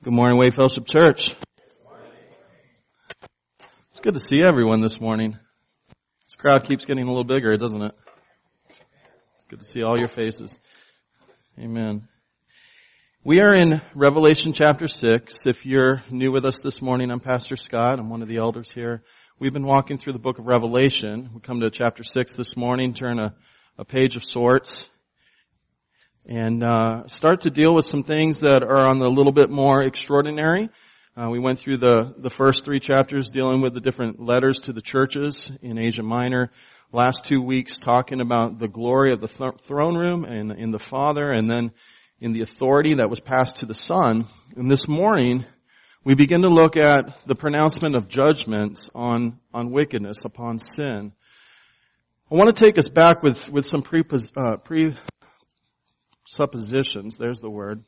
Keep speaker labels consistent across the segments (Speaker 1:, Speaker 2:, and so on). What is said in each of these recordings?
Speaker 1: Good morning, Way Fellowship Church. It's good to see everyone this morning. This crowd keeps getting a little bigger, doesn't it? It's good to see all your faces. Amen. We are in Revelation chapter 6. If you're new with us this morning, I'm Pastor Scott. I'm one of the elders here. We've been walking through the book of Revelation. We come to chapter 6 this morning, turn a page of sorts, and start to deal with some things that are on the little bit more extraordinary. We went through the first 3 chapters dealing with the different letters to the churches in Asia Minor. Last 2 weeks talking about the glory of the throne room and in the Father, and then in the authority that was passed to the Son. And this morning, we begin to look at the pronouncement of judgments on wickedness, upon sin. I want to take us back with some presuppositions, there's the word,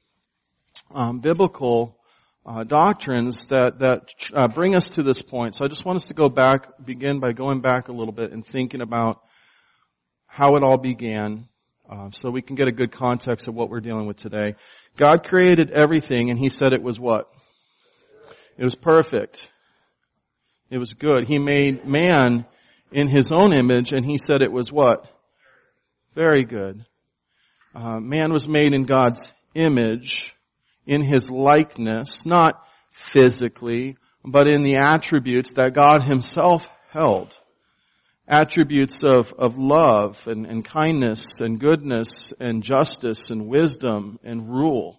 Speaker 1: biblical doctrines that bring us to this point. So I just want us to begin by going back a little bit and thinking about how it all began, so we can get a good context of what we're dealing with today. God created everything, and He said it was what? It was perfect. It was good. He made man in His own image, and He said it was what? Very good. Man was made in God's image, in His likeness, not physically, but in the attributes that God Himself held. Attributes of love and kindness and goodness and justice and wisdom and rule.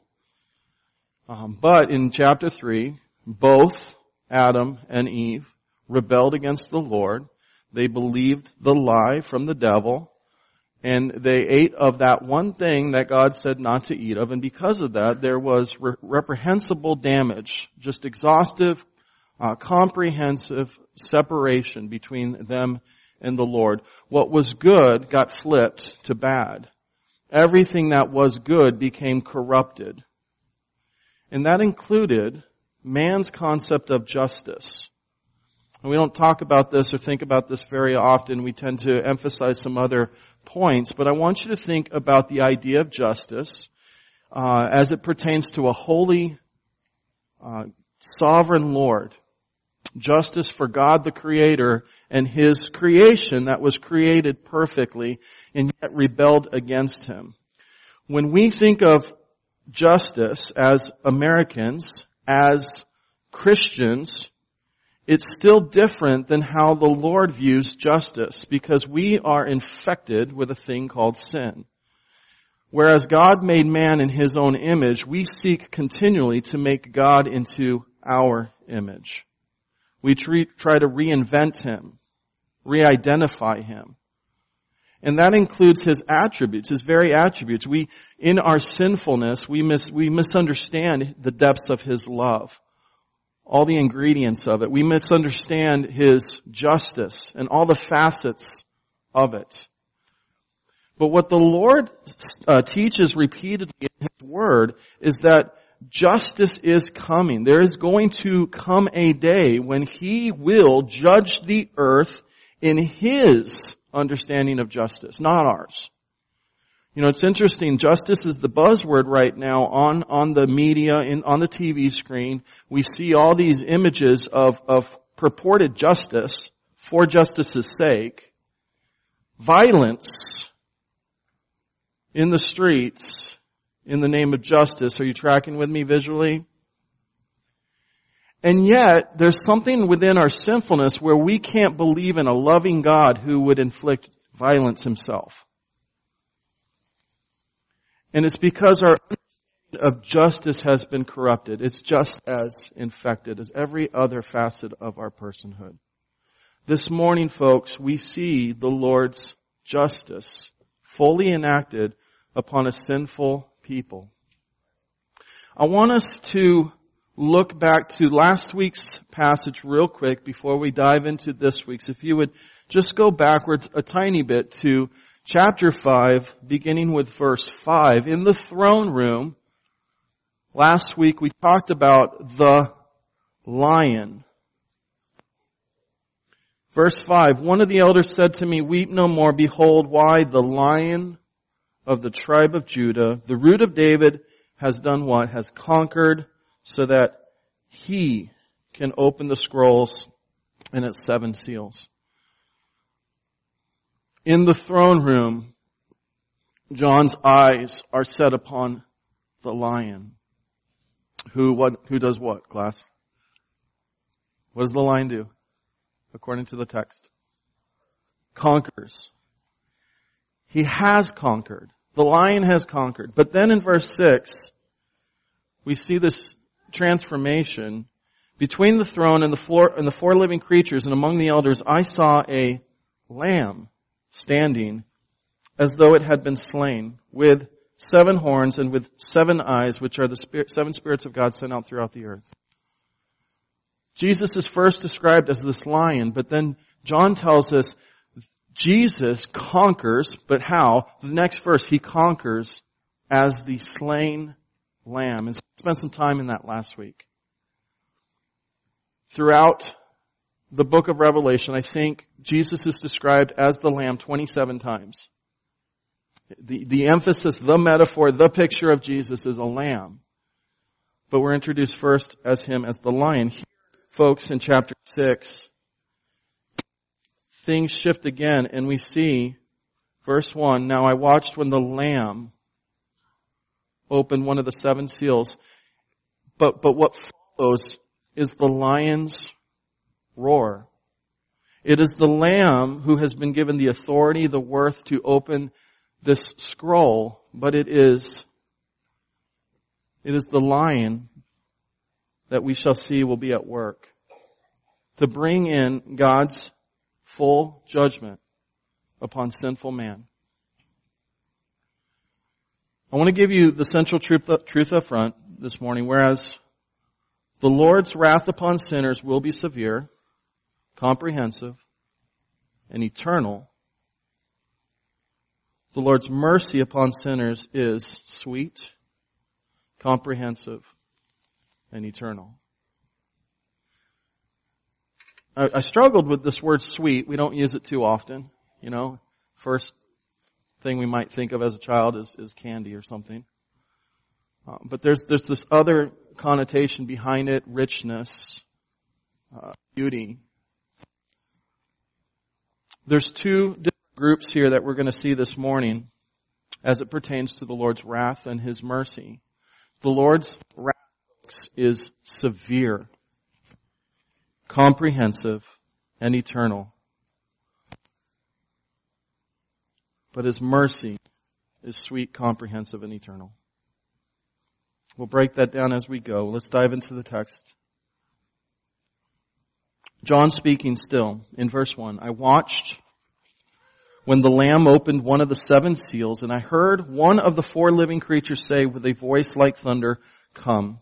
Speaker 1: But in chapter 3, both Adam and Eve rebelled against the Lord. They believed the lie from the devil. And they ate of that one thing that God said not to eat of. And because of that, there was reprehensible damage, just exhaustive, comprehensive separation between them and the Lord. What was good got flipped to bad. Everything that was good became corrupted. And that included man's concept of justice. And we don't talk about this or think about this very often. We tend to emphasize some other points, but I want you to think about the idea of justice as it pertains to a holy, sovereign Lord. Justice for God the Creator and His creation that was created perfectly and yet rebelled against Him. When we think of justice as Americans, as Christians, it's still different than how the Lord views justice, because we are infected with a thing called sin. Whereas God made man in His own image, we seek continually to make God into our image. We try to reinvent Him, re-identify Him. And that includes His attributes, His very attributes. In our sinfulness, we misunderstand the depths of His love. All the ingredients of it. We misunderstand His justice and all the facets of it. But what the Lord teaches repeatedly in His Word is that justice is coming. There is going to come a day when He will judge the earth in His understanding of justice, not ours. You know, it's interesting. Justice is the buzzword right now on the media, on the TV screen. We see all these images of purported justice for justice's sake. Violence in the streets in the name of justice. Are you tracking with me visually? And yet, there's something within our sinfulness where we can't believe in a loving God who would inflict violence Himself. And it's because our understanding of justice has been corrupted. It's just as infected as every other facet of our personhood. This morning, folks, we see the Lord's justice fully enacted upon a sinful people. I want us to look back to last week's passage real quick before we dive into this week's. If you would just go backwards a tiny bit to Chapter 5, beginning with verse 5. In the throne room, last week we talked about the lion. Verse 5, one of the elders said to me, "Weep no more. Behold, why the Lion of the tribe of Judah, the Root of David, has done what? Has conquered so that He can open the scrolls and its 7 seals. In the throne room, John's eyes are set upon the Lion. Who does what, class? What does the Lion do, according to the text? Conquers. He has conquered. The Lion has conquered. But then in verse 6, we see this transformation. Between the throne and the 4 living creatures and among the elders, I saw a lamb standing as though it had been slain, with 7 horns and with 7 eyes, which are the 7 spirits of God sent out throughout the earth. Jesus is first described as this lion, but then John tells us Jesus conquers, but how? The next verse, He conquers as the slain lamb. And spent some time in that last week. Throughout the book of Revelation, I think Jesus is described as the lamb 27 times. The emphasis, the metaphor, the picture of Jesus is a lamb. But we're introduced first as Him as the lion. Here, folks, in chapter 6, things shift again and we see, verse 1, now I watched when the Lamb opened one of the 7 seals. But what follows is the lion's roar. It is the Lamb who has been given the authority, the worth to open this scroll, but it is the Lion that we shall see will be at work to bring in God's full judgment upon sinful man. I want to give you the central truth up front this morning. Whereas the Lord's wrath upon sinners will be severe, comprehensive, and eternal, the Lord's mercy upon sinners is sweet, comprehensive, and eternal. I struggled with this word sweet. We don't use it too often. You know, first thing we might think of as a child is candy or something. But there's this other connotation behind it, richness, beauty. There's 2 different groups here that we're going to see this morning as it pertains to the Lord's wrath and His mercy. The Lord's wrath is severe, comprehensive, and eternal. But His mercy is sweet, comprehensive, and eternal. We'll break that down as we go. Let's dive into the text. John speaking still in verse 1. I watched when the Lamb opened one of the 7 seals, and I heard one of the 4 living creatures say with a voice like thunder, "Come."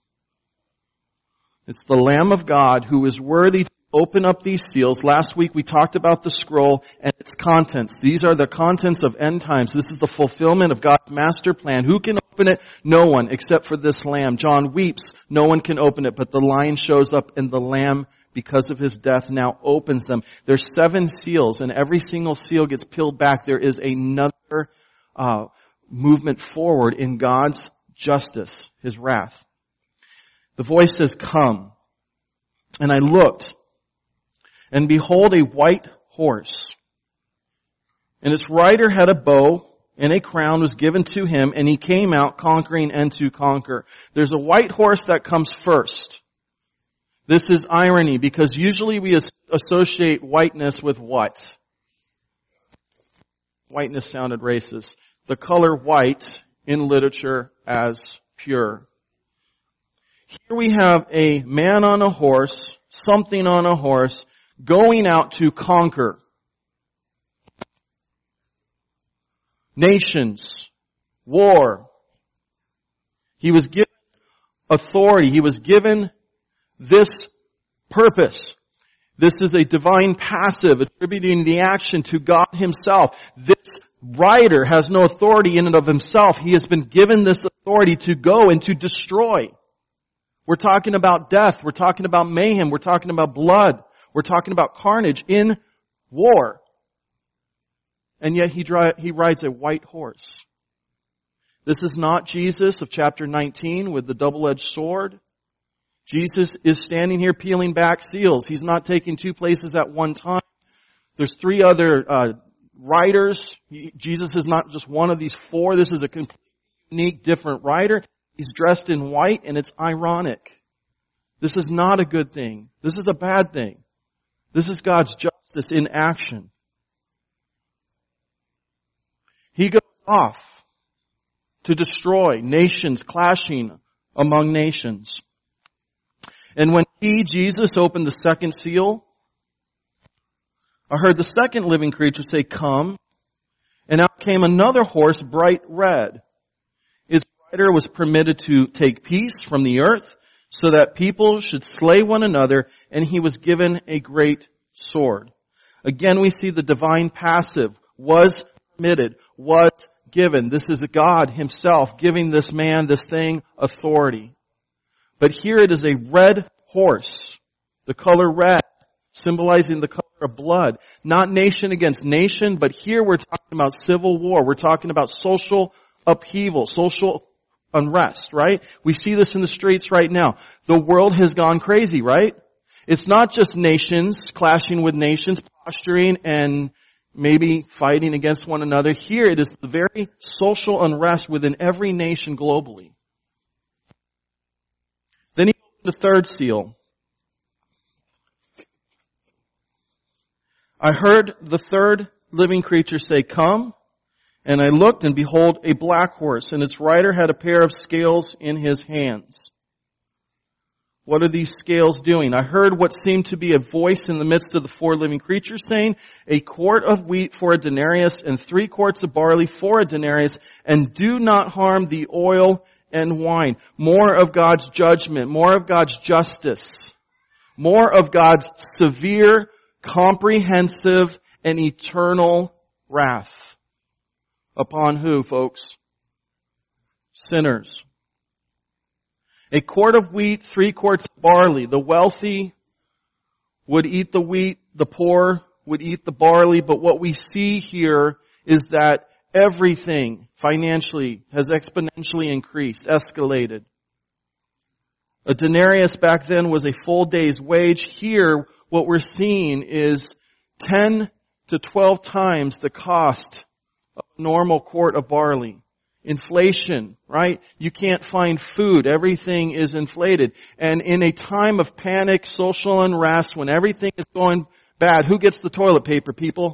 Speaker 1: It's the Lamb of God who is worthy to open up these seals. Last week we talked about the scroll and its contents. These are the contents of end times. This is the fulfillment of God's master plan. Who can open it? No one except for this Lamb. John weeps. No one can open it, but the Lion shows up and the Lamb, because of His death, now opens them. There's 7 seals, and every single seal gets peeled back. There is another movement forward in God's justice, His wrath. The voice says, "Come." And I looked, and behold, a white horse. And its rider had a bow, and a crown was given to him, and he came out conquering and to conquer. There's a white horse that comes first. This is irony, because usually we associate whiteness with what? Whiteness sounded racist. The color white in literature as pure. Here we have a man on a horse, something on a horse, going out to conquer nations, war. He was given authority. He was given this purpose. This is a divine passive attributing the action to God Himself. This rider has no authority in and of himself. He has been given this authority to go and to destroy. We're talking about death. We're talking about mayhem. We're talking about blood. We're talking about carnage in war. And yet he rides a white horse. This is not Jesus of chapter 19 with the double-edged sword. Jesus is standing here peeling back seals. He's not taking two places at one time. There's three other riders. Jesus is not just one of these four. This is a completely unique, different rider. He's dressed in white, and it's ironic. This is not a good thing. This is a bad thing. This is God's justice in action. He goes off to destroy nations clashing among nations. And when Jesus, opened the second seal, I heard the second living creature say, "Come." And out came another horse, bright red. Its rider was permitted to take peace from the earth, so that people should slay one another, and he was given a great sword. Again, we see the divine passive, was permitted, was given. This is God himself giving this man, this thing, authority. But here it is a red horse, the color red, symbolizing the color of blood. Not nation against nation, but here we're talking about civil war. We're talking about social upheaval, social unrest, right? We see this in the streets right now. The world has gone crazy, right? It's not just nations clashing with nations, posturing and maybe fighting against one another. Here it is the very social unrest within every nation globally. Then he opened the third seal. I heard the third living creature say, "Come." And I looked, and behold, a black horse, and its rider had a pair of scales in his hands. What are these scales doing? I heard what seemed to be a voice in the midst of the four living creatures saying, "A quart of wheat for a denarius, and 3 quarts of barley for a denarius, and do not harm the oil and wine." More of God's judgment, more of God's justice, more of God's severe, comprehensive, and eternal wrath. Upon who, folks? Sinners. A quart of wheat, 3 quarts of barley. The wealthy would eat the wheat, the poor would eat the barley, but what we see here is that everything financially has exponentially increased, escalated. A denarius back then was a full day's wage. Here, what we're seeing is 10 to 12 times the cost of a normal quart of barley. Inflation, right? You can't find food. Everything is inflated. And in a time of panic, social unrest, when everything is going bad, who gets the toilet paper, people?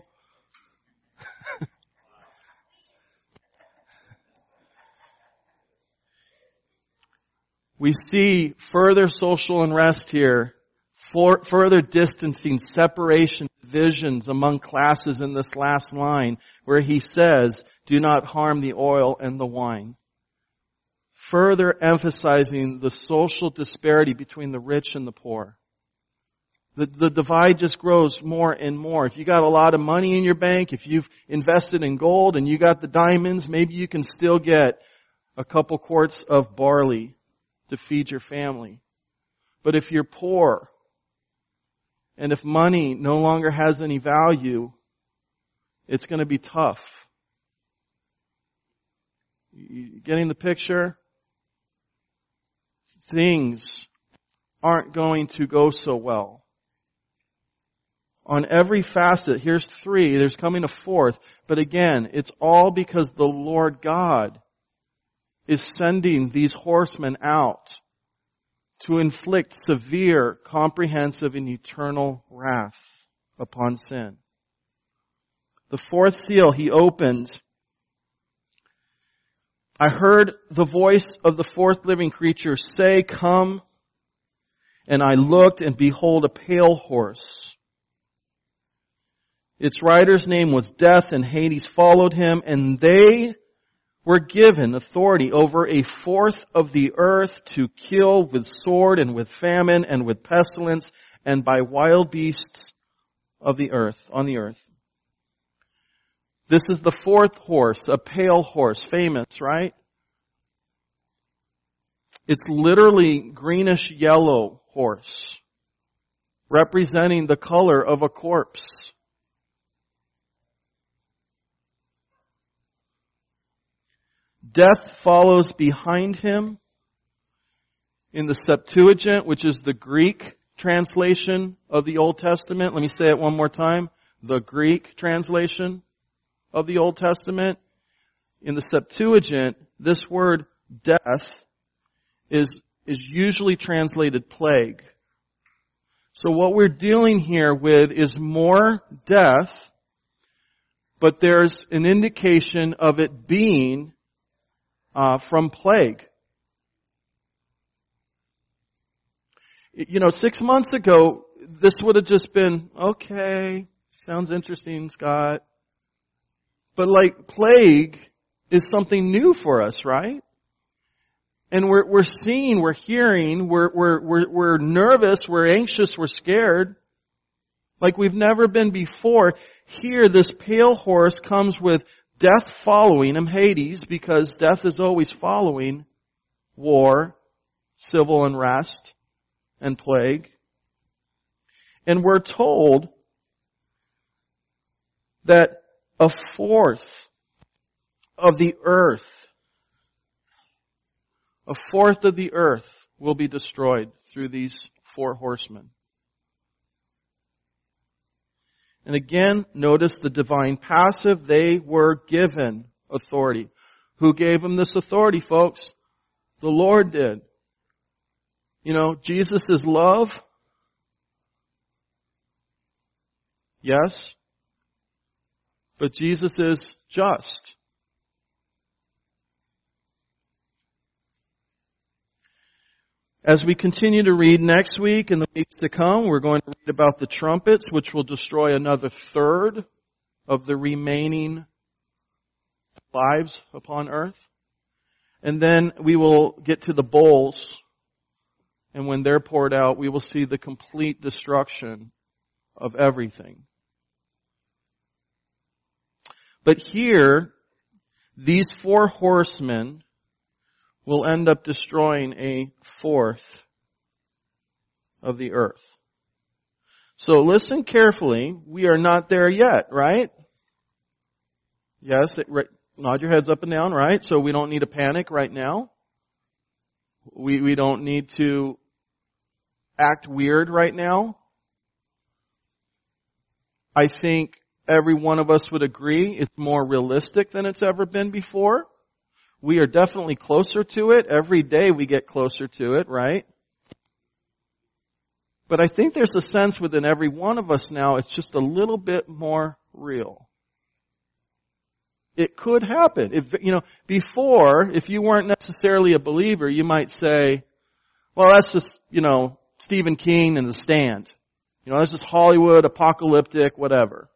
Speaker 1: We see further social unrest here, further distancing, separation, divisions among classes in this last line where he says, "Do not harm the oil and the wine." Further emphasizing the social disparity between the rich and the poor. The divide just grows more and more. If you got a lot of money in your bank, if you've invested in gold and you got the diamonds, maybe you can still get a couple quarts of barley to feed your family. But if you're poor, and if money no longer has any value, it's going to be tough. You getting the picture? Things aren't going to go so well. On every facet, here's 3, there's coming a 4th, but again, it's all because the Lord God is sending these horsemen out to inflict severe, comprehensive, and eternal wrath upon sin. The 4th seal he opened. I heard the voice of the 4th living creature say, "Come." And I looked, and behold, a pale horse. Its rider's name was Death, and Hades followed him, and they were given authority over 1/4 of the earth to kill with sword and with famine and with pestilence and by wild beasts of the earth, on the earth. This is the 4th horse, a pale horse, famous, right? It's literally greenish yellow horse, representing the color of a corpse. Death follows behind him. in the Septuagint, which is the Greek translation of the Old Testament. Let me say it one more time. The Greek translation of the Old Testament. In the Septuagint, this word death is usually translated plague. So what we're dealing here with is more death, but there's an indication of it being from plague. 6 months ago, this would have just been, okay, sounds interesting, Scott. But like plague is something new for us, right? And we're seeing, we're hearing, we're nervous, we're anxious, we're scared. Like we've never been before. Here, this pale horse comes with death following him, Hades, because death is always following war, civil unrest, and plague. And we're told that a fourth of the earth will be destroyed through these 4 horsemen. And again, notice the divine passive. They were given authority. Who gave them this authority, folks? The Lord did. Jesus is love. Yes. But Jesus is just. As we continue to read next week and the weeks to come, we're going to read about the trumpets, which will destroy another third of the remaining lives upon earth. And then we will get to the bowls, and when they're poured out, we will see the complete destruction of everything. But here, these 4 horsemen will end up destroying a fourth of the earth. So listen carefully. We are not there yet, right? Yes, nod your heads up and down, right? So we don't need to panic right now. We don't need to act weird right now. I think every one of us would agree it's more realistic than it's ever been before. We are definitely closer to it. Every day we get closer to it, right? But I think there's a sense within every one of us now, it's just a little bit more real. It could happen. Before, if you weren't necessarily a believer, you might say, well, that's just, Stephen King and The Stand. That's just Hollywood, apocalyptic, whatever.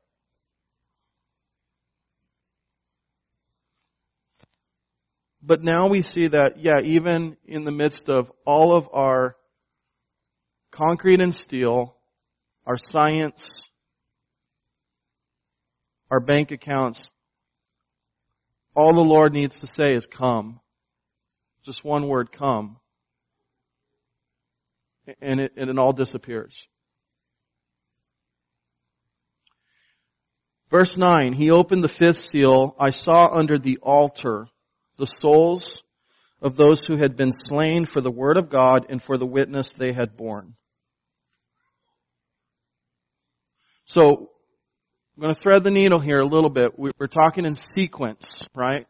Speaker 1: But now we see that, even in the midst of all of our concrete and steel, our science, our bank accounts, all the Lord needs to say is come. Just one word, come. And it all disappears. Verse 9, He opened the 5th seal. I saw under the altar the souls of those who had been slain for the word of God and for the witness they had borne. So, I'm going to thread the needle here a little bit. We're talking in sequence, right?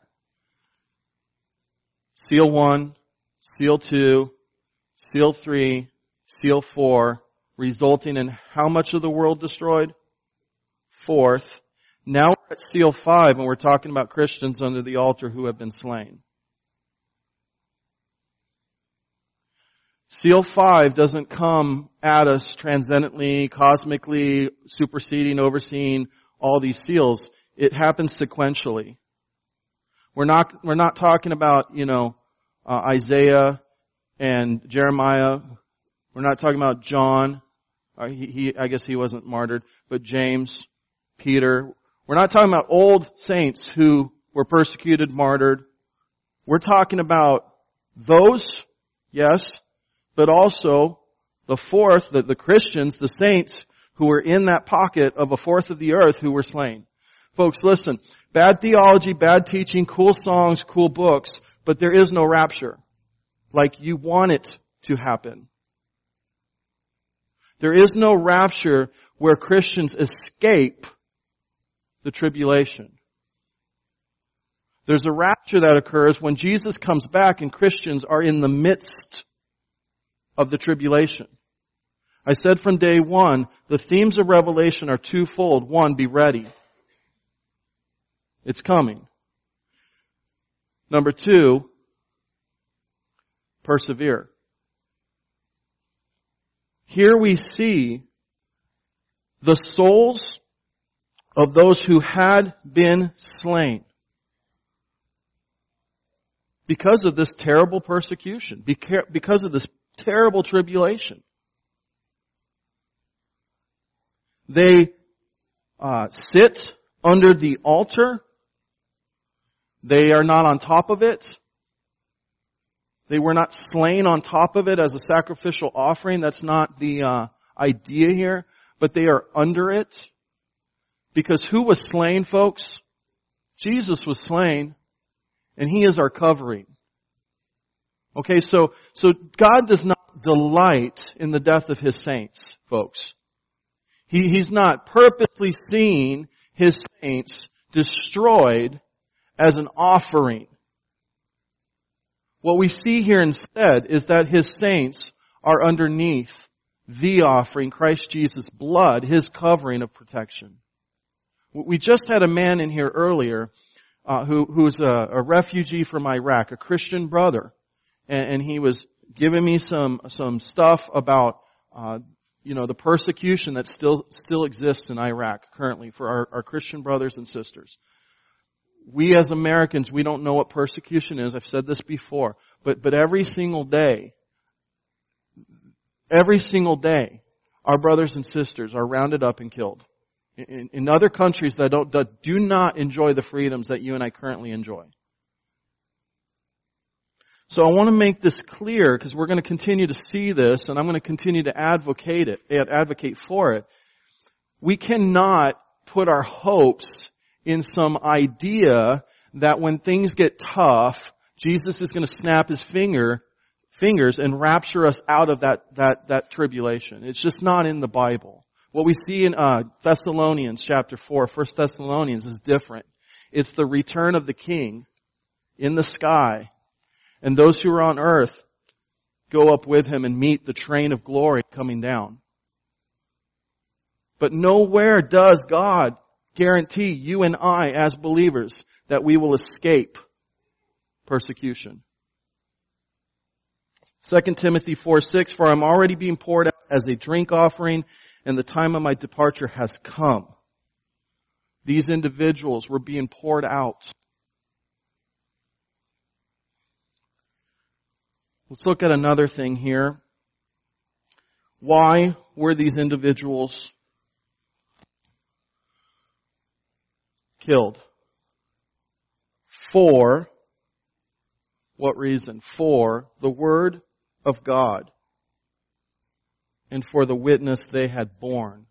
Speaker 1: Seal 1, Seal 2, Seal 3, Seal 4, resulting in how much of the world destroyed? 4th. Now we're at Seal 5, and we're talking about Christians under the altar who have been slain. Seal 5 doesn't come at us transcendently, cosmically, superseding, overseeing all these seals. It happens sequentially. We're not talking about, Isaiah and Jeremiah. We're not talking about John. I guess he wasn't martyred, but James, Peter. We're not talking about old saints who were persecuted, martyred. We're talking about those, yes, but also the 4th, the Christians, the saints who were in that pocket of a 4th of the earth who were slain. Folks, listen, bad theology, bad teaching, cool songs, cool books, but there is no rapture like you want it to happen. There is no rapture where Christians escape the tribulation. There's a rapture that occurs when Jesus comes back and Christians are in the midst of the tribulation. I said from day one, the themes of Revelation are twofold. One, be ready. It's coming. Number two, persevere. Here we see the souls of those who had been slain because of this terrible persecution, because of this terrible tribulation. They sit under the altar. They are not on top of it. They were not slain on top of it as a sacrificial offering. That's not the idea here. But they are under it. Because who was slain, folks? Jesus was slain. And He is our covering. Okay, so God does not delight in the death of His saints, folks. He's not purposely seeing His saints destroyed as an offering. What we see here instead is that His saints are underneath the offering, Christ Jesus' blood, His covering of protection. We just had a man in here earlier who's a refugee from Iraq, a Christian brother, and he was giving me some stuff about the persecution that still exists in Iraq currently for our Christian brothers and sisters. We as Americans, we don't know what persecution is. I've said this before. But every single day, our brothers and sisters are rounded up and killed. In other countries that do not enjoy the freedoms that you and I currently enjoy. So I want to make this clear because we're going to continue to see this and I'm going to continue to advocate for it. We cannot put our hopes in some idea that when things get tough, Jesus is going to snap His fingers and rapture us out of that tribulation. It's just not in the Bible. What we see in Thessalonians chapter 4, 1 Thessalonians is different. It's the return of the King in the sky. And those who are on earth go up with Him and meet the train of glory coming down. But nowhere does God guarantee you and I as believers that we will escape persecution. 2 Timothy 4:6, for I'm already being poured out as a drink offering, and the time of my departure has come. These individuals were being poured out. Let's look at another thing here. Why were these individuals killed? For what reason? For the Word of God and for the witness they had borne.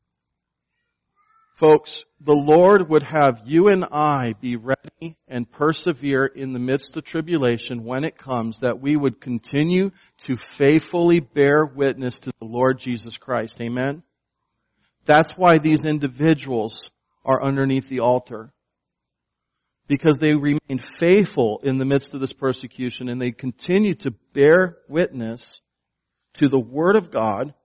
Speaker 1: Folks, the Lord would have you and I be ready and persevere in the midst of tribulation when it comes, that we would continue to faithfully bear witness to the Lord Jesus Christ. Amen? That's why these individuals are underneath the altar. Because they remain faithful in the midst of this persecution and they continue to bear witness to the Word of God.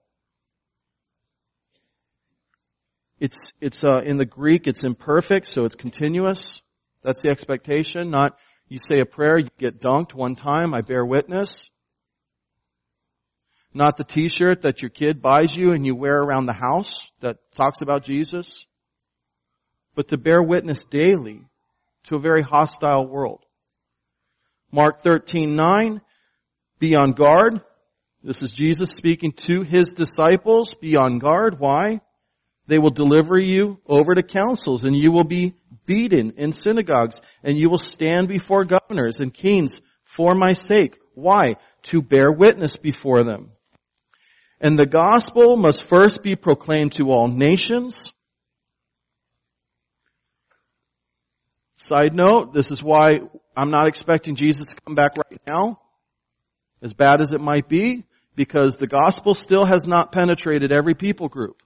Speaker 1: It's in the Greek, it's imperfect, so it's continuous. That's the expectation. Not you say a prayer, you get dunked one time, I bear witness. Not the t-shirt that your kid buys you and you wear around the house that talks about Jesus. But to bear witness daily to a very hostile world. Mark 13:9, be on guard. This is Jesus speaking to His disciples. Be on guard. Why? They will deliver you over to councils, and you will be beaten in synagogues, and you will stand before governors and kings for my sake. Why? To bear witness before them. And the gospel must first be proclaimed to all nations. Side note, this is why I'm not expecting Jesus to come back right now. As bad as it might be, because the gospel still has not penetrated every people group.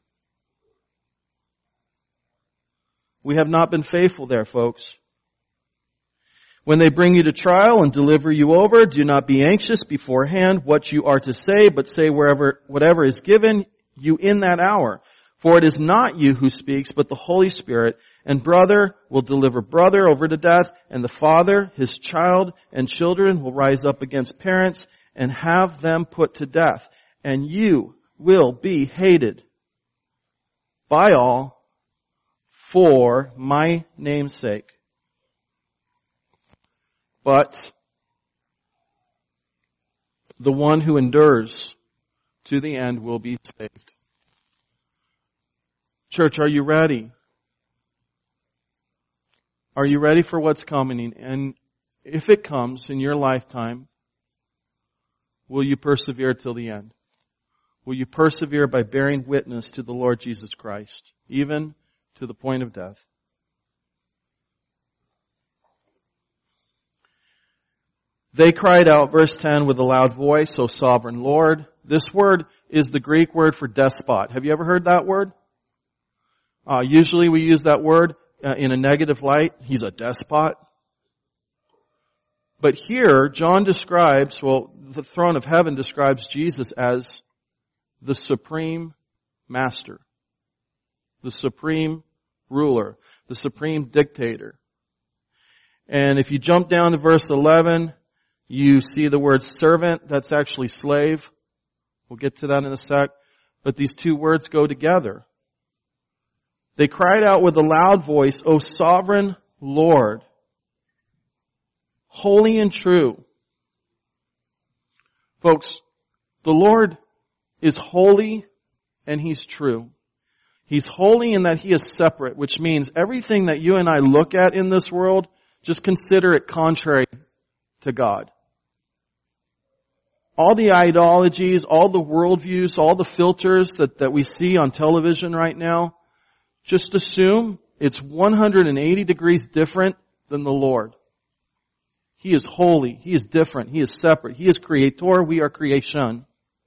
Speaker 1: We have not been faithful there, folks. When they bring you to trial and deliver you over, do not be anxious beforehand what you are to say, but say whatever is given you in that hour. For it is not you who speaks, but the Holy Spirit. And brother will deliver brother over to death, and the father, his child, and children will rise up against parents and have them put to death. And you will be hated by all for my name's sake. But the one who endures to the end will be saved. Church, are you ready? Are you ready for what's coming? And if it comes in your lifetime, will you persevere till the end? Will you persevere by bearing witness to the Lord Jesus Christ, even to the point of death? They cried out, verse 10, with a loud voice, O sovereign Lord. This word is the Greek word for despot. Have you ever heard that word? Usually we use that word in a negative light. He's a despot. But here, John describes, the throne of heaven describes Jesus as the supreme master, the supreme ruler, the supreme dictator. And if you jump down to verse 11, you see the word servant. That's actually slave. We'll get to that in a sec. But these two words go together. They cried out with a loud voice, O sovereign Lord, holy and true. Folks, the Lord is holy and He's true. He's holy in that He is separate, which means everything that you and I look at in this world, just consider it contrary to God. All the ideologies, all the worldviews, all the filters that we see on television right now, just assume it's 180 degrees different than the Lord. He is holy. He is different. He is separate. He is creator. We are creation.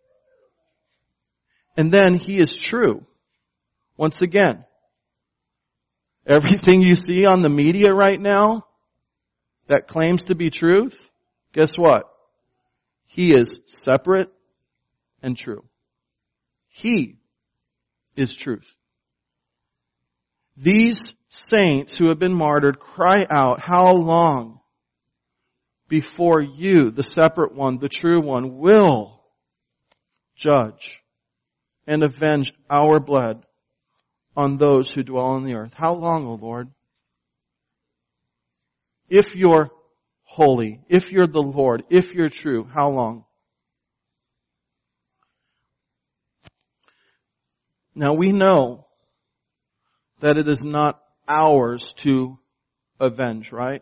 Speaker 1: And then He is true. Once again, everything you see on the media right now that claims to be truth, guess what? He is separate and true. He is truth. These saints who have been martyred cry out, how long before you, the separate one, the true one, will judge and avenge our blood on those who dwell on the earth? How long, O Lord? If you're holy, if you're the Lord, if you're true, how long? Now we know that it is not ours to avenge, right?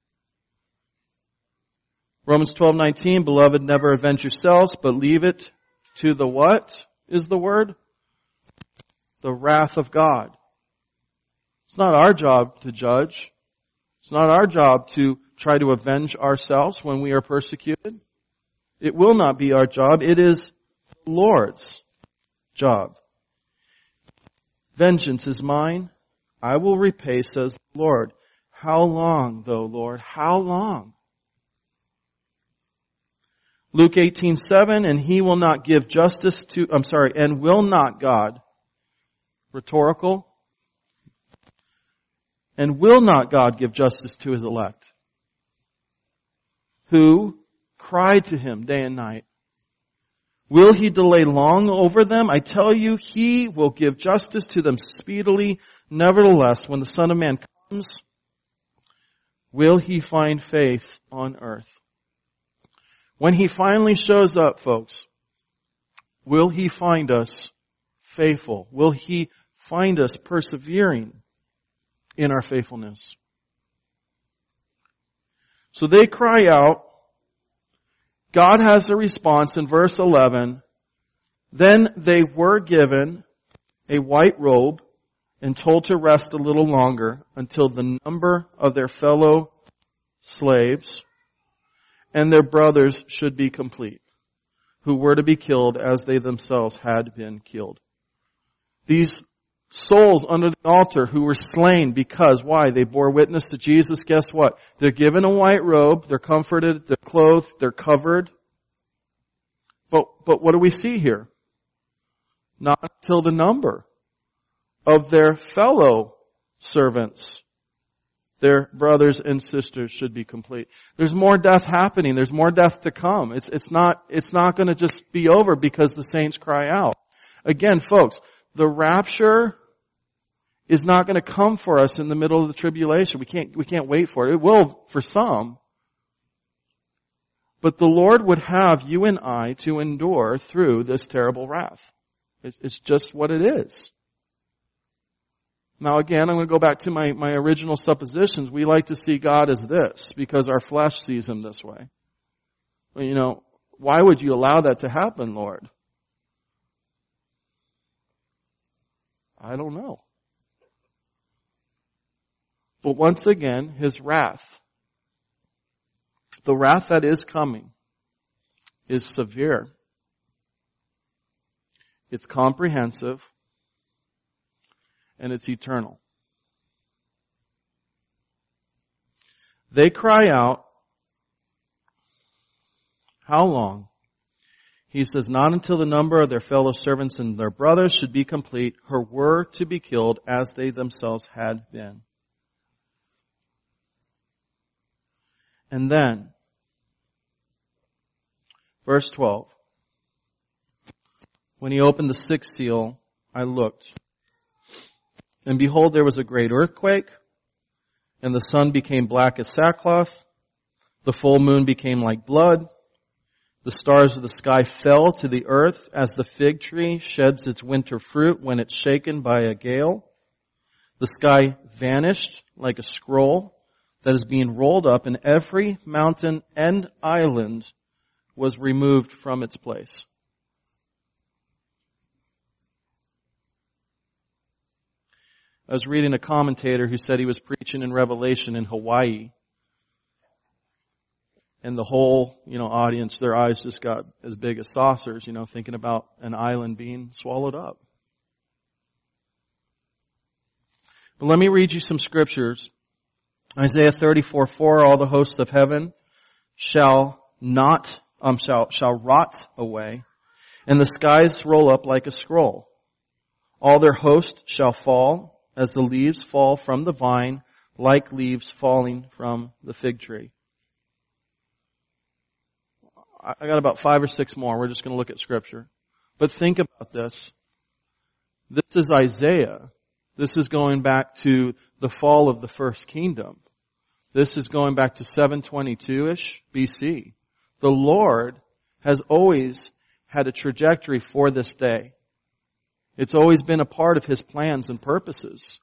Speaker 1: Romans 12:19, beloved, never avenge yourselves, but leave it to the what is the word? The wrath of God. It's not our job to judge. It's not our job to try to avenge ourselves when we are persecuted. It will not be our job. It is the Lord's job. Vengeance is mine. I will repay, says the Lord. How long, though, Lord? How long? Luke 18:7, and He will not give justice to, and will not God, rhetorical, and will not God give justice to His elect, who cried to Him day and night? Will He delay long over them? I tell you, He will give justice to them speedily. Nevertheless, when the Son of Man comes, will He find faith on earth? When He finally shows up, folks, will He find us faithful? Will He find us persevering in our faithfulness? So they cry out. God has a response in verse 11. Then they were given a white robe and told to rest a little longer until the number of their fellow slaves and their brothers should be complete. who were to be killed as they themselves had been killed. These souls under the altar who were slain because, why? They bore witness to Jesus. Guess what? They're given a white robe, they're comforted, they're clothed, they're covered. But what do we see here? Not until the number of their fellow servants, their brothers and sisters, should be complete. There's more death happening. There's more death to come. It's not going to just be over because the saints cry out. Again, folks, the rapture is not going to come for us in the middle of the tribulation. We can't wait for it. It will for some. But the Lord would have you and I to endure through this terrible wrath. It's just what it is. Now again, I'm going to go back to my original suppositions. We like to see God as this because our flesh sees Him this way. Well, why would you allow that to happen, Lord? I don't know. But once again, His wrath, the wrath that is coming, is severe. It's comprehensive. And it's eternal. They cry out, how long? He says, not until the number of their fellow servants and their brothers should be complete, who were to be killed as they themselves had been. And then, verse 12, when He opened the sixth seal, I looked, and behold, there was a great earthquake, and the sun became black as sackcloth, the full moon became like blood, the stars of the sky fell to the earth as the fig tree sheds its winter fruit when it's shaken by a gale. The sky vanished like a scroll that is being rolled up, and every mountain and island was removed from its place. I was reading a commentator who said he was preaching in Revelation in Hawaii. And the whole, audience, their eyes just got as big as saucers, thinking about an island being swallowed up. But let me read you some scriptures. Isaiah 34:4, all the hosts of heaven shall rot away, and the skies roll up like a scroll. All their hosts shall fall, as the leaves fall from the vine, like leaves falling from the fig tree. I got about 5 or 6 more. We're just going to look at scripture. But think about this. This is Isaiah. This is going back to the fall of the first kingdom. This is going back to 722-ish BC. The Lord has always had a trajectory for this day. It's always been a part of His plans and purposes.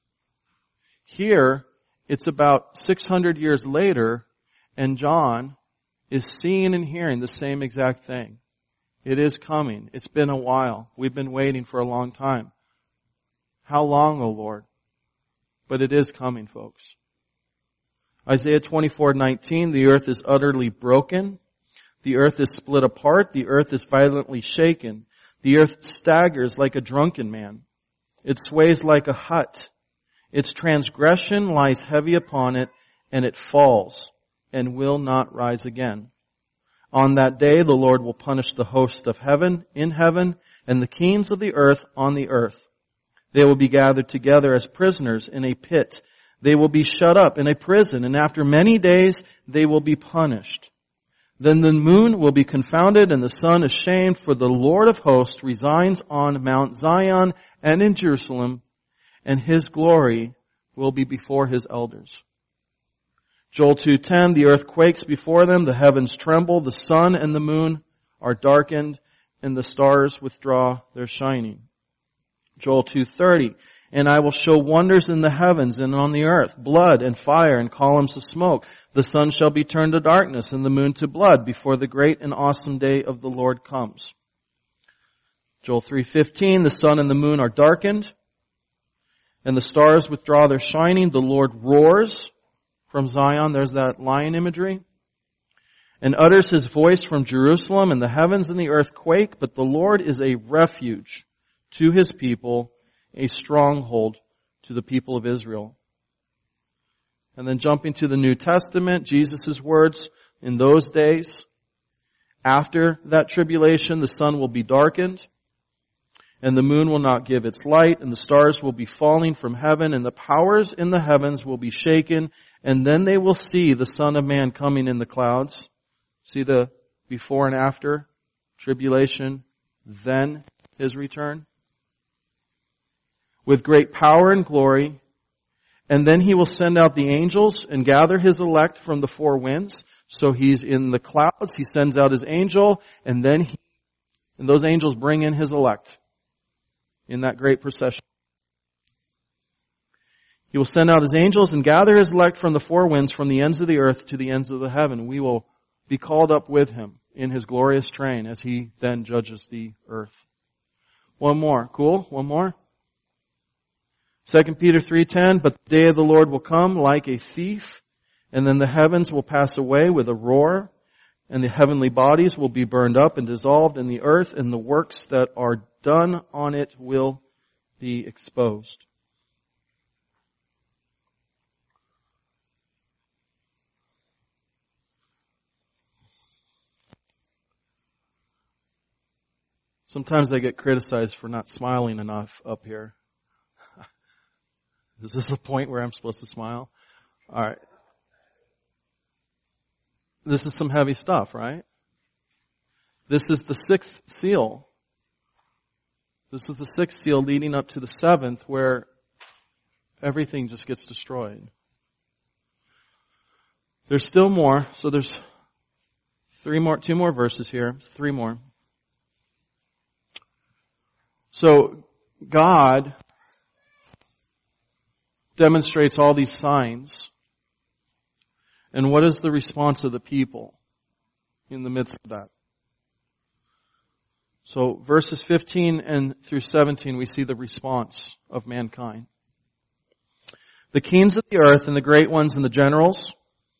Speaker 1: Here, it's about 600 years later, and John is seeing and hearing the same exact thing. It is coming. It's been a while. We've been waiting for a long time. How long, O Lord? But it is coming, folks. Isaiah 24:19, the earth is utterly broken. The earth is split apart. The earth is violently shaken. The earth staggers like a drunken man. It sways like a hut. Its transgression lies heavy upon it, and it falls and will not rise again. On that day the Lord will punish the hosts of heaven in heaven, and the kings of the earth on the earth. They will be gathered together as prisoners in a pit. They will be shut up in a prison, and after many days they will be punished. Then the moon will be confounded and the sun ashamed, for the Lord of hosts resides on Mount Zion and in Jerusalem, and His glory will be before His elders. Joel 2:10, the earth quakes before them, the heavens tremble, the sun and the moon are darkened, and the stars withdraw their shining. Joel 2:30, and I will show wonders in the heavens and on the earth, blood and fire and columns of smoke. The sun shall be turned to darkness and the moon to blood before the great and awesome day of the Lord comes. Joel 3:15, the sun and the moon are darkened, and the stars withdraw their shining. The Lord roars from Zion. There's that lion imagery. and utters his voice from Jerusalem, and the heavens and the earth quake, but the Lord is a refuge to his people, a stronghold to the people of Israel. And then jumping to the New Testament, Jesus' words, in those days, after that tribulation, the sun will be darkened, and the moon will not give its light, and the stars will be falling from heaven, and the powers in the heavens will be shaken, and then they will see the Son of Man coming in the clouds. See the before and after tribulation, then his return. With great power and glory, and then he will send out the angels and gather his elect from the four winds. So he's in the clouds, he sends out his angel, and then those angels bring in his elect in that great procession. He will send out his angels and gather his elect from the four winds, from the ends of the earth to the ends of the heaven. We will be called up with him in his glorious train as he then judges the earth. One more. Cool? One more? 2 Peter 3:10, but the day of the Lord will come like a thief, and then the heavens will pass away with a roar, and the heavenly bodies will be burned up and dissolved in the earth, and the works that are done on it will be exposed. Sometimes I get criticized for not smiling enough up here. Is this the point where I'm supposed to smile? All right. This is some heavy stuff, right? This is the sixth seal. This is the sixth seal leading up to the seventh, where everything just gets destroyed. There's still more, so there's two more verses here. Three more. So God demonstrates all these signs. And what is the response of the people in the midst of that? So verses 15 and through 17, we see the response of mankind. The kings of the earth and the great ones and the generals,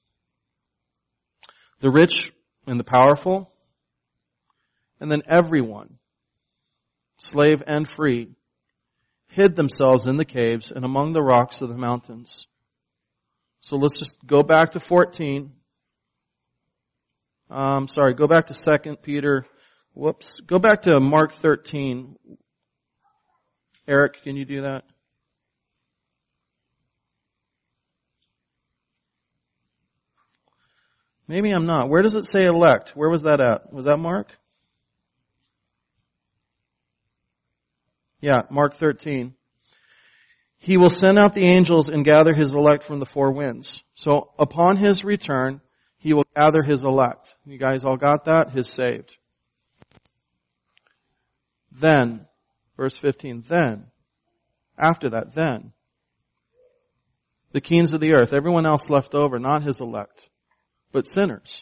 Speaker 1: the rich and the powerful, and then everyone, slave and free, hid themselves in the caves and among the rocks of the mountains. So let's just go back to 14. Go back to 2 Peter. Go back to Mark 13. Eric, can you do that? Maybe I'm not. Where does it say elect? Where was that at? Was that Mark? Yeah, Mark 13. He will send out the angels and gather his elect from the four winds. So upon his return, he will gather his elect. You guys all got that? His saved. Then, verse 15, then, after that, then, the kings of the earth, everyone else left over, not his elect, but sinners.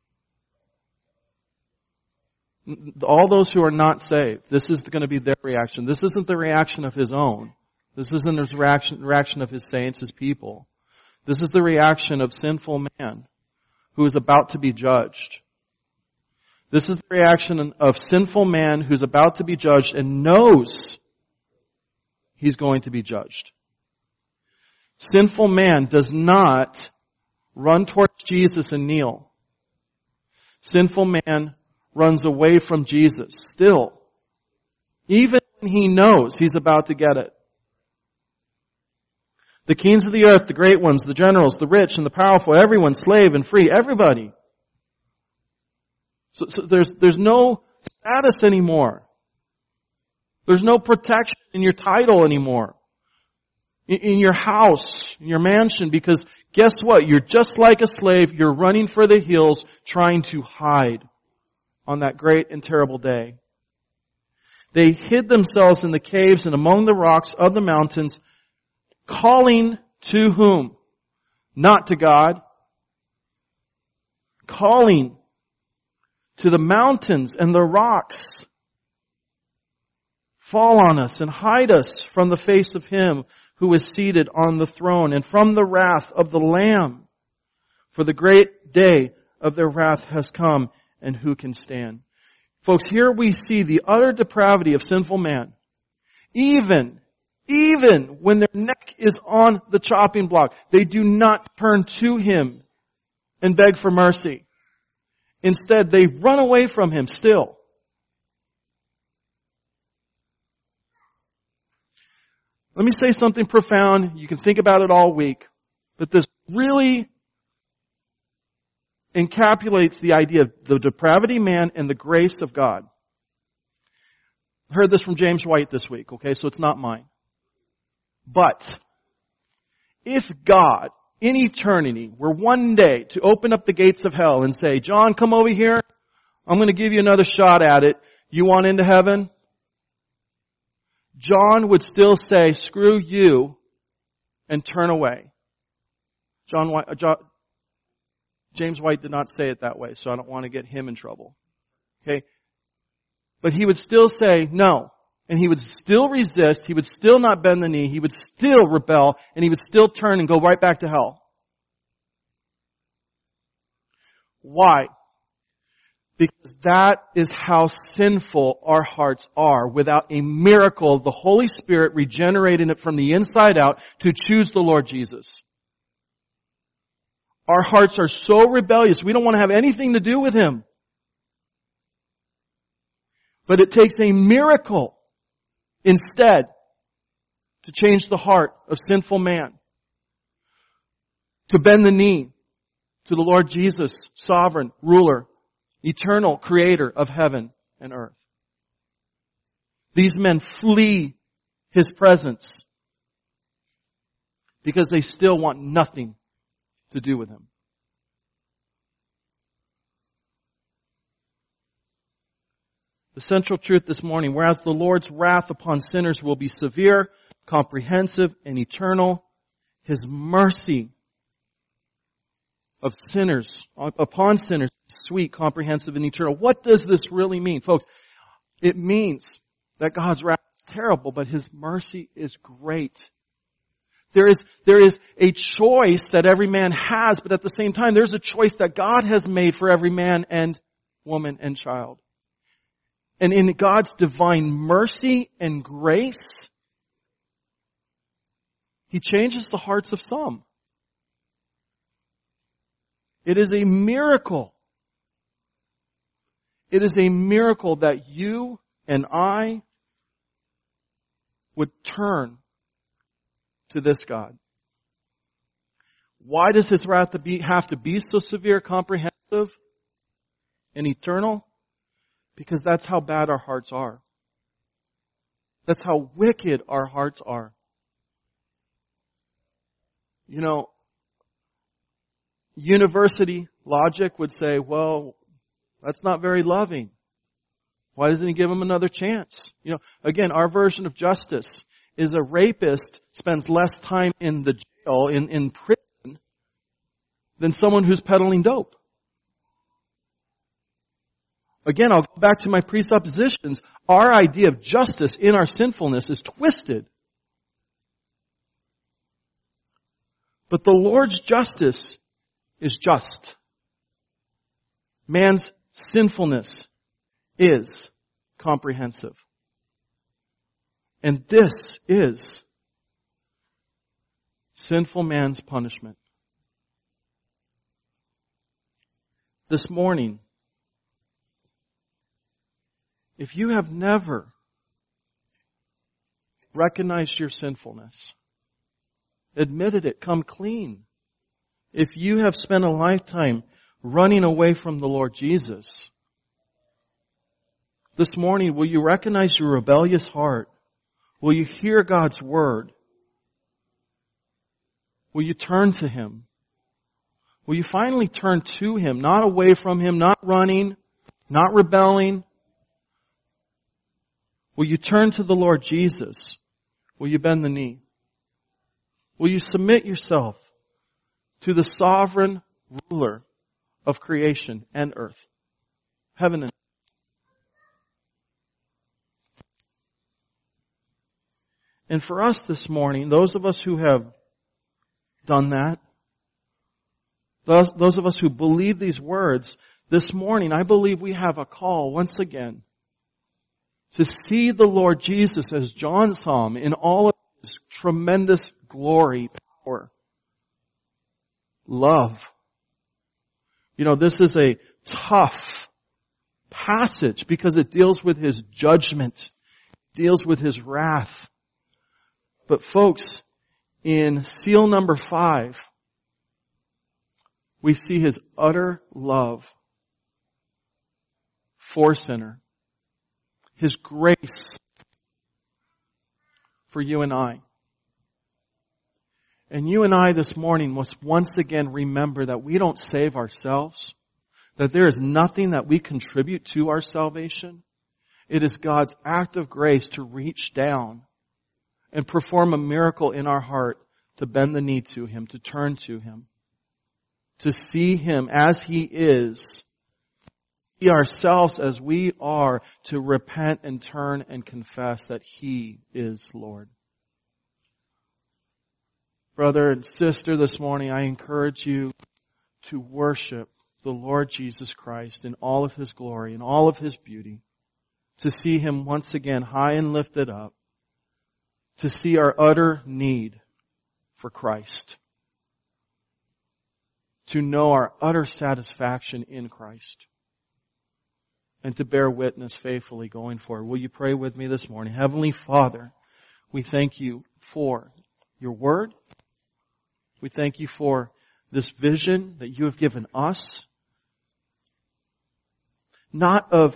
Speaker 1: All those who are not saved, this is going to be their reaction. This isn't the reaction of his own. This isn't the reaction of his saints, his people. This is the reaction of sinful man who is about to be judged. This is the reaction of sinful man who's about to be judged and knows he's going to be judged. Sinful man does not run towards Jesus and kneel. Sinful man runs away from Jesus still, even when he knows he's about to get it. The kings of the earth, the great ones, the generals, the rich and the powerful, everyone, slave and free, everybody. So there's no status anymore. There's no protection in your title anymore. In your house, in your mansion, because guess what? You're just like a slave. You're running for the hills trying to hide on that great and terrible day. They hid themselves in the caves and among the rocks of the mountains, calling to whom? Not to God. Calling to the mountains and the rocks. Fall on us and hide us from the face of him who is seated on the throne and from the wrath of the Lamb. For the great day of their wrath has come, and who can stand? Folks, here we see the utter depravity of sinful man. Even when their neck is on the chopping block, they do not turn to Him and beg for mercy. Instead, they run away from Him still. Let me say something profound. You can think about it all week. But this really encapsulates the idea of the depravity of man and the grace of God. I heard this from James White this week, okay, so it's not mine. But if God, in eternity, were one day to open up the gates of hell and say, John, come over here. I'm going to give you another shot at it. You want into heaven? John would still say, screw you, and turn away. James White did not say it that way, so I don't want to get him in trouble. Okay? But he would still say no. And he would still resist. He would still not bend the knee. He would still rebel. And he would still turn and go right back to hell. Why? Because that is how sinful our hearts are. Without a miracle of the Holy Spirit regenerating it from the inside out to choose the Lord Jesus. Our hearts are so rebellious, we don't want to have anything to do with Him. But it takes a miracle instead to change the heart of sinful man. To bend the knee to the Lord Jesus, sovereign, ruler, eternal creator of heaven and earth. These men flee His presence because they still want nothing to do with Him. The central truth this morning, whereas the Lord's wrath upon sinners will be severe, comprehensive, and eternal, His mercy of sinners, upon sinners, sweet, comprehensive, and eternal. What does this really mean? Folks, it means that God's wrath is terrible, but His mercy is great. There is a choice that every man has, but at the same time, there's a choice that God has made for every man and woman and child. And in God's divine mercy and grace, He changes the hearts of some. It is a miracle. It is a miracle that you and I would turn to this God. Why does His wrath have to be so severe, comprehensive, and eternal? Because that's how bad our hearts are. That's how wicked our hearts are. You know, university logic would say, well, that's not very loving. Why doesn't He give him another chance? You know, again, our version of justice is a rapist spends less time in the jail, in prison, than someone who's peddling dope. Again, I'll go back to my presuppositions. Our idea of justice in our sinfulness is twisted. But the Lord's justice is just. Man's sinfulness is comprehensive. And this is sinful man's punishment. This morning, if you have never recognized your sinfulness, admitted it, come clean. If you have spent a lifetime running away from the Lord Jesus, this morning, will you recognize your rebellious heart? Will you hear God's word? Will you turn to Him? Will you finally turn to Him, not away from Him, not running, not rebelling? Will you turn to the Lord Jesus? Will you bend the knee? Will you submit yourself to the sovereign ruler of creation and earth, heaven and earth? And for us this morning, those of us who have done that, Those of us who believe these words, this morning, I believe we have a call once again to see the Lord Jesus, as John saw him, in all of his tremendous glory, power, love. You know, this is a tough passage because it deals with his judgment, deals with his wrath. But folks, in seal number 5, we see his utter love for sinner. His grace for you and I. And you and I this morning must once again remember that we don't save ourselves, that there is nothing that we contribute to our salvation. It is God's act of grace to reach down and perform a miracle in our heart, to bend the knee to Him, to turn to Him, to see Him as He is, see ourselves as we are, to repent and turn and confess that He is Lord. Brother and sister, this morning I encourage you to worship the Lord Jesus Christ in all of His glory, in all of His beauty, to see Him once again high and lifted up, to see our utter need for Christ, to know our utter satisfaction in Christ, and to bear witness faithfully going forward. Will you pray with me this morning? Heavenly Father, we thank You for Your Word. We thank You for this vision that You have given us, not of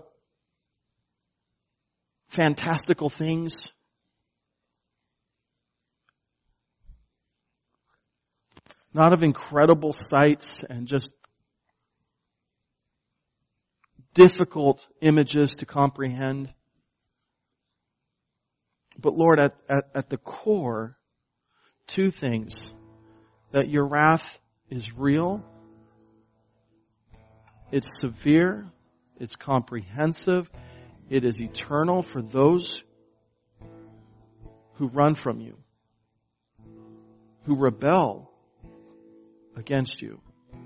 Speaker 1: fantastical things, not of incredible sights and just difficult images to comprehend. But Lord, at the core, two things: that Your wrath is real, it's severe, it's comprehensive, it is eternal for those who run from You, who rebel against You.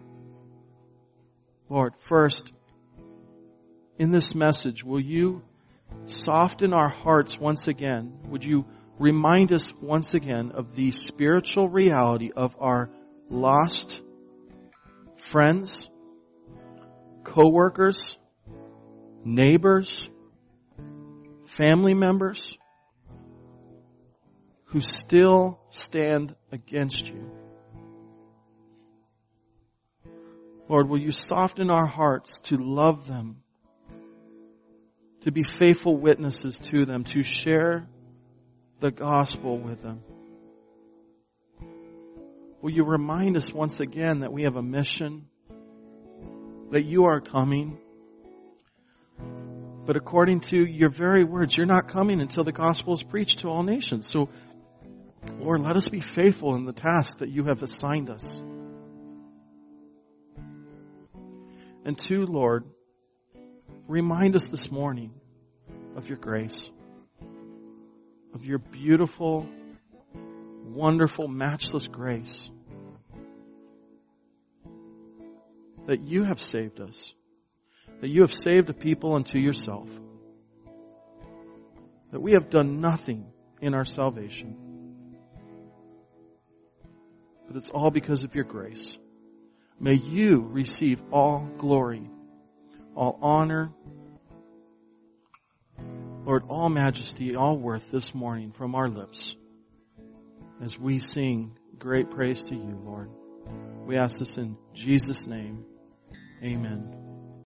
Speaker 1: Lord, first, in this message, will You soften our hearts once again? Would You remind us once again of the spiritual reality of our lost friends, co-workers, neighbors, family members who still stand against You? Lord, will You soften our hearts to love them, to be faithful witnesses to them, to share the gospel with them? Will You remind us once again that we have a mission, that You are coming, but according to Your very words, You're not coming until the gospel is preached to all nations. So, Lord, let us be faithful in the task that You have assigned us. And two, Lord, remind us this morning of Your grace, of Your beautiful, wonderful, matchless grace, that You have saved us, that You have saved a people unto Yourself, that we have done nothing in our salvation, but it's all because of Your grace. May You receive all glory, all honor, Lord, all majesty, all worth this morning from our lips as we sing great praise to You, Lord. We ask this in Jesus' name. Amen.